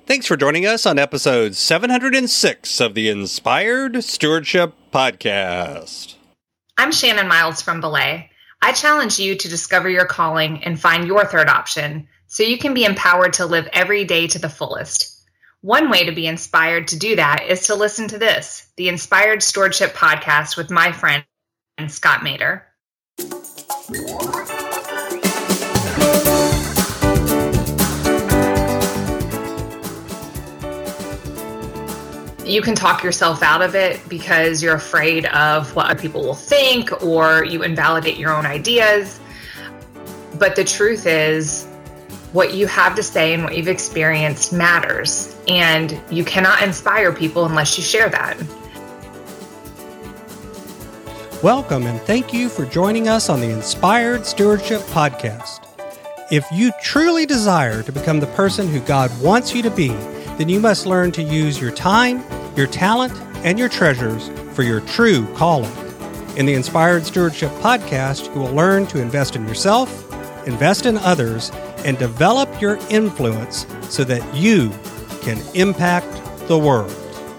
Thanks for joining us on episode 706 of the Inspired Stewardship Podcast. I'm Shannon Miles from Belay. I challenge you to discover your calling and find your third option so you can be empowered to live every day to the fullest. One way to be inspired to do that is to listen to this, the Inspired Stewardship Podcast with my friend, Scott Mader. You can talk yourself out of it because you're afraid of what other people will think, or you invalidate your own ideas. But the truth is, what you have to say and what you've experienced matters, and you cannot inspire people unless you share that. Welcome, and thank you for joining us on the Inspired Stewardship Podcast. If you truly desire to become the person who God wants you to be, then you must learn to use your time, your talent, and your treasures for your true calling. In the Inspired Stewardship Podcast, you will learn to invest in yourself, invest in others, and develop your influence so that you can impact the world.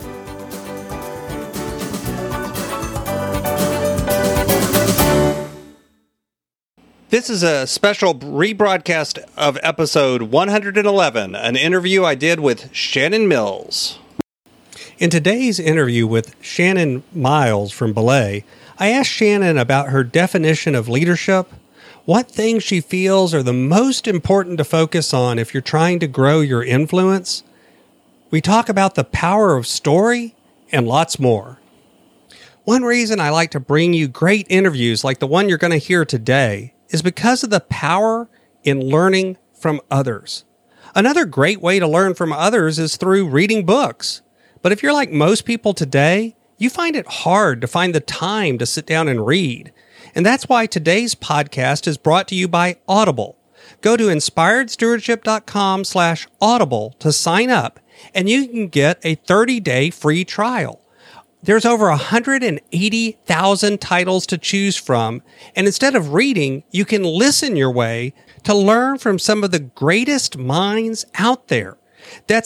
This is a special rebroadcast of episode 111, an interview I did with Shannon Mills. In today's interview with Shannon Miles from Belay, I asked Shannon about her definition of leadership, what things she feels are the most important to focus on if you're trying to grow your influence. We talk about the power of story and lots more. One reason I like to bring you great interviews like the one you're going to hear today is because of the power in learning from others. Another great way to learn from others is through reading books. But if you're like most people today, you find it hard to find the time to sit down and read. And that's why today's podcast is brought to you by Audible. Go to inspiredstewardship.com/audible to sign up, and you can get a 30-day free trial. There's over 180,000 titles to choose from, and instead of reading, you can listen your way to learn from some of the greatest minds out there. That's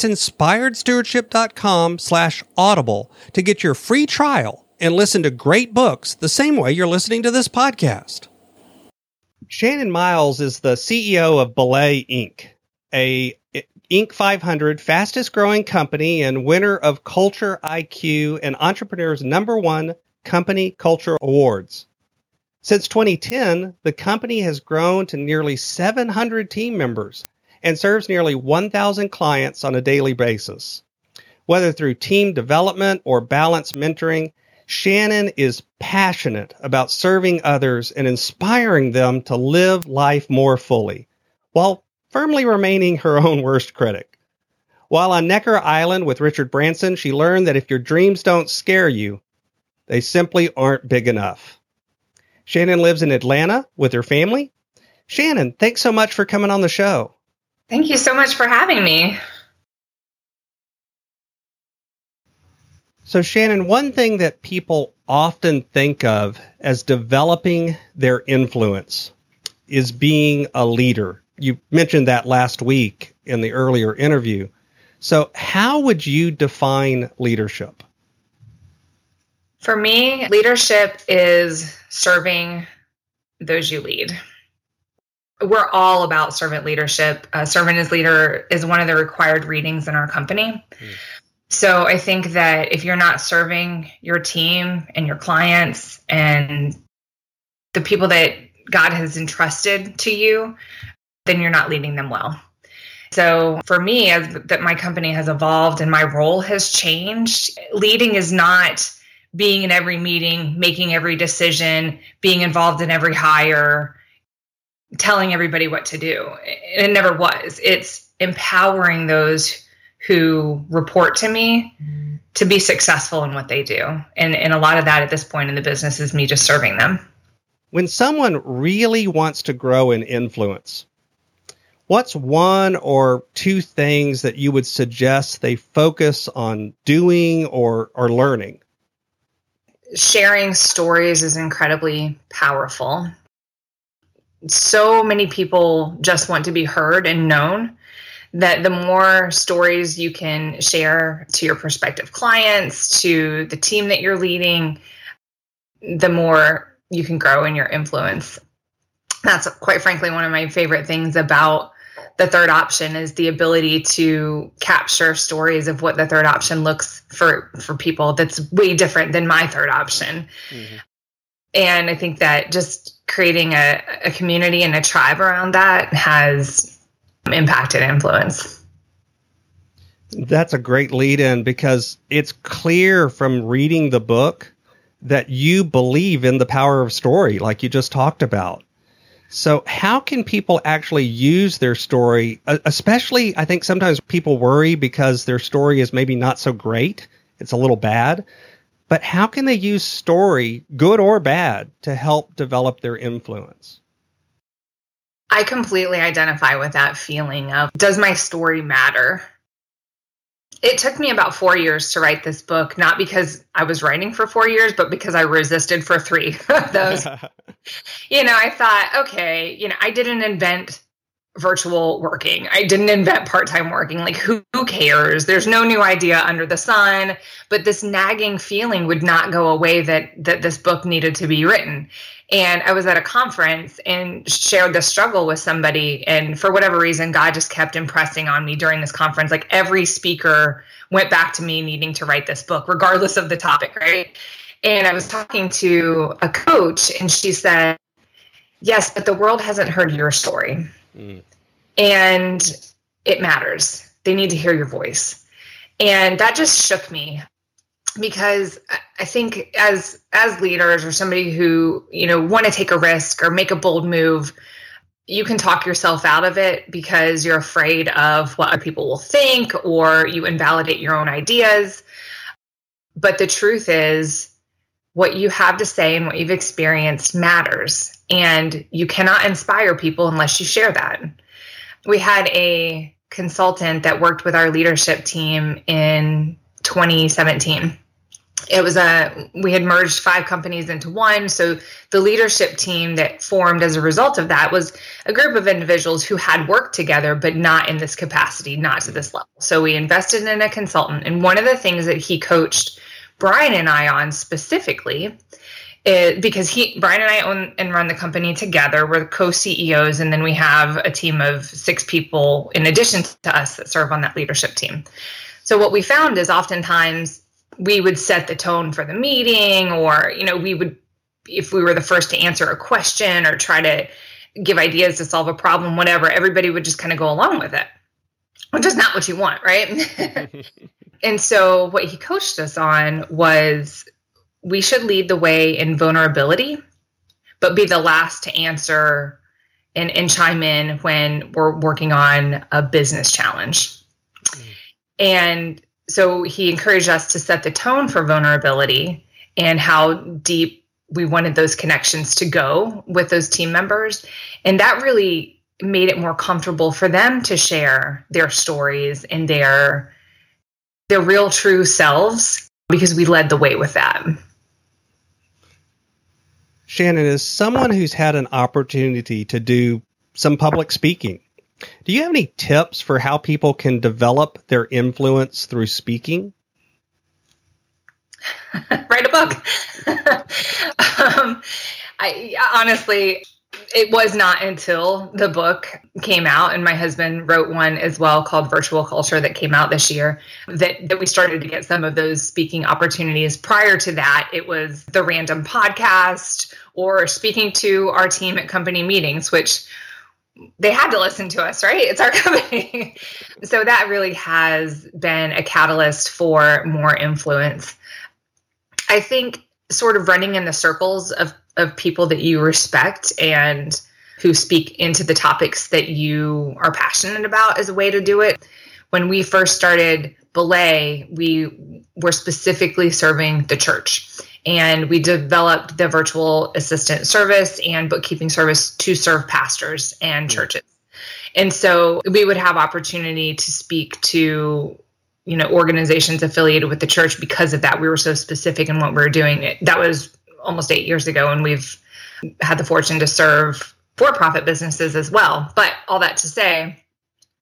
inspiredstewardship.com/audible to get your free trial and listen to great books the same way you're listening to this podcast. Shannon Miles is the CEO of Belay Inc., a Inc. 500 fastest growing company and winner of Culture IQ and Entrepreneur's #1 Company Culture Awards. Since 2010, the company has grown to nearly 700 team members and serves nearly 1,000 clients on a daily basis. Whether through team development or balanced mentoring, Shannon is passionate about serving others and inspiring them to live life more fully, while firmly remaining her own worst critic. While on Necker Island with Richard Branson, she learned that if your dreams don't scare you, they simply aren't big enough. Shannon lives in Atlanta with her family. Shannon, thanks so much for coming on the show. Thank you so much for having me. So Shannon, one thing that people often think of as developing their influence is being a leader. You mentioned that last week in the earlier interview. So how would you define leadership? For me, leadership is serving those you lead. We're all about servant leadership. Servant as Leader is one of the required readings in our company. So I think that if you're not serving your team and your clients and the people that God has entrusted to you, then you're not leading them well. So for me, as that my company has evolved and my role has changed, leading is not being in every meeting, making every decision, being involved in every hire, telling everybody what to do. It never was. It's empowering those who report to me to be successful in what they do. And a lot of that at this point in the business is me just serving them. When someone really wants to grow in influence, what's one or two things that you would suggest they focus on doing or learning? Sharing stories is incredibly powerful. So many people just want to be heard and known that the more stories you can share to your prospective clients, to the team that you're leading, the more you can grow in your influence. That's quite frankly one of my favorite things about the third option, is the ability to capture stories of what the third option looks for people that's way different than my third option. Mm-hmm. And I think that just creating a community and a tribe around that has impacted influence. That's a great lead in, because it's clear from reading the book that you believe in the power of story, like you just talked about. So how can people actually use their story? Especially, I think sometimes people worry because their story is maybe not so great. It's a little bad. But how can they use story, good or bad, to help develop their influence? I completely identify with that feeling of, does my story matter? It took me about 4 years to write this book, not because I was writing for 4 years, but because I resisted for 3 of those. I thought, okay, I didn't invent virtual working. I didn't invent part-time working. Like, who cares? There's no new idea under the sun. But this nagging feeling would not go away that this book needed to be written. And I was at a conference and shared the struggle with somebody. And for whatever reason, God just kept impressing on me during this conference. Like, every speaker went back to me needing to write this book, regardless of the topic, right? And I was talking to a coach, and she said, yes, but the world hasn't heard your story. Mm. And it matters. They need to hear your voice. And that just shook me, because I think as leaders, or somebody who, want to take a risk or make a bold move, you can talk yourself out of it because you're afraid of what other people will think, or you invalidate your own ideas. But the truth is, what you have to say and what you've experienced matters. And you cannot inspire people unless you share that. We had a consultant that worked with our leadership team in 2017. We had merged 5 companies into one. So the leadership team that formed as a result of that was a group of individuals who had worked together, but not in this capacity, not to this level. So we invested in a consultant. And one of the things that he coached Brian and I on specifically, because Brian and I own and run the company together. We're the co-CEOs, and then we have a team of 6 people in addition to us that serve on that leadership team. So what we found is oftentimes we would set the tone for the meeting, or, we would, if we were the first to answer a question or try to give ideas to solve a problem, whatever, everybody would just kind of go along with it, which is not what you want, right? And so what he coached us on was, we should lead the way in vulnerability, but be the last to answer and chime in when we're working on a business challenge. Mm. And so he encouraged us to set the tone for vulnerability and how deep we wanted those connections to go with those team members. And that really made it more comfortable for them to share their stories and their real true selves, because we led the way with that. Shannon, as someone who's had an opportunity to do some public speaking, do you have any tips for how people can develop their influence through speaking? Write a book. I honestly, it was not until the book came out, and my husband wrote one as well called Virtual Culture that came out this year, that we started to get some of those speaking opportunities. Prior to that, it was the random podcast or speaking to our team at company meetings, which they had to listen to us, right? It's our company. So that really has been a catalyst for more influence. I think sort of running in the circles of people that you respect and who speak into the topics that you are passionate about is a way to do it. When we first started Belay, we were specifically serving the church, and we developed the virtual assistant service and bookkeeping service to serve pastors and churches. And so we would have opportunity to speak to, organizations affiliated with the church because of that. We were so specific in what we were doing. That was almost 8 years ago, and we've had the fortune to serve for-profit businesses as well. But all that to say,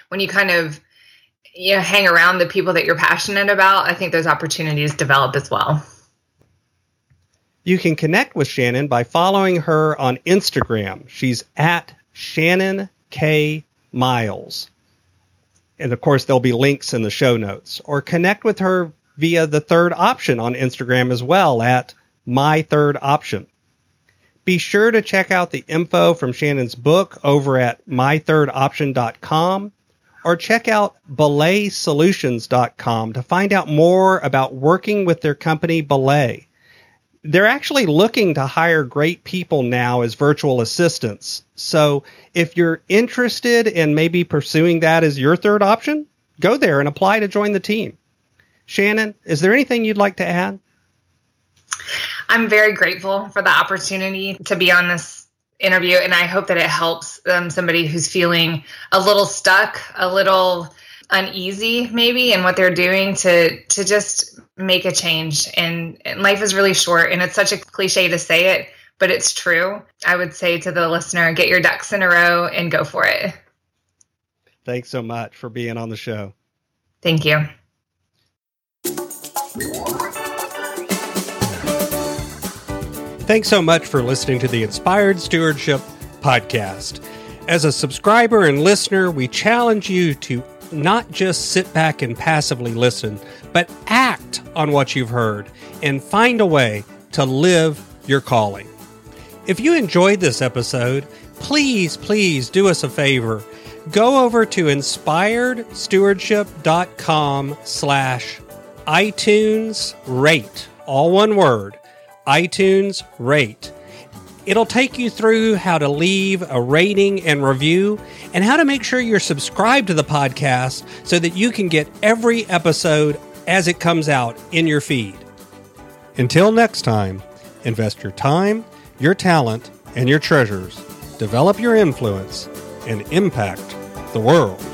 when you kind of hang around the people that you're passionate about, I think those opportunities develop as well. You can connect with Shannon by following her on Instagram. She's at Shannon K. Miles. And of course, there'll be links in the show notes. Or connect with her via the Third Option on Instagram as well at My Third Option. Be sure to check out the info from Shannon's book over at mythirdoption.com or check out belaysolutions.com to find out more about working with their company Belay. They're actually looking to hire great people now as virtual assistants. So if you're interested in maybe pursuing that as your third option, go there and apply to join the team. Shannon, is there anything you'd like to add? I'm very grateful for the opportunity to be on this interview, and I hope that it helps somebody who's feeling a little stuck, a little uneasy maybe in what they're doing to just make a change. And life is really short, and it's such a cliche to say it, but it's true. I would say to the listener, get your ducks in a row and go for it. Thanks so much for being on the show. Thank you. Thanks so much for listening to the Inspired Stewardship Podcast. As a subscriber and listener, we challenge you to not just sit back and passively listen, but act on what you've heard and find a way to live your calling. If you enjoyed this episode, please do us a favor. Go over to inspiredstewardship.com/iTunes rate, all one word, iTunes rate. It'll take you through how to leave a rating and review and how to make sure you're subscribed to the podcast so that you can get every episode as it comes out in your feed. Until next time, invest your time, your talent, and your treasures. Develop your influence and impact the world.